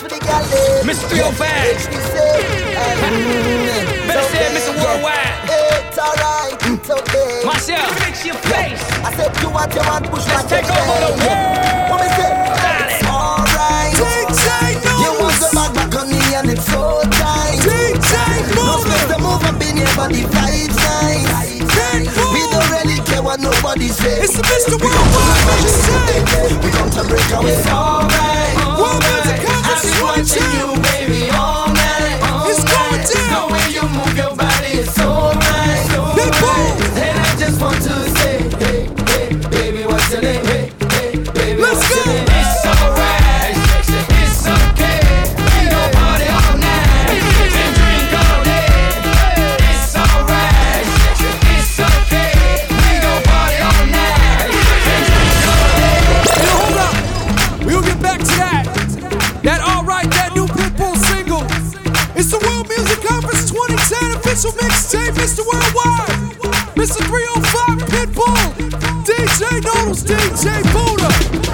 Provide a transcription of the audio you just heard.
for the gal them. Mr. 305. Better say Mr. Worldwide. It's alright, it's okay. Myself, fix your face. I said do what you want, push Let's back. take over the world. What me say? It's alright. You want the back on me and it's so tight. No space to move up in here, but the vibe's nice. We don't really care what nobody says. It's the Mr. Worldwide mixtape. We come to break away. It's alright. World Music I've been watching you, baby, all night. It's going down. The way you move your body is so right. And I just want to say, hey, hey, baby, what's your name? Hey, hey, baby, Let's what's your go. name? It's alright. It's okay. We gon' party all night and drink all day. It's alright. It's okay. We gon' party all night and drink all day. Hey, hold up. We'll get back to that. That alright, that new Pitbull single. It's the World Music Conference 2010 official mixtape, Mr. Worldwide. Mr. 305 Pitbull. DJ Noodles, DJ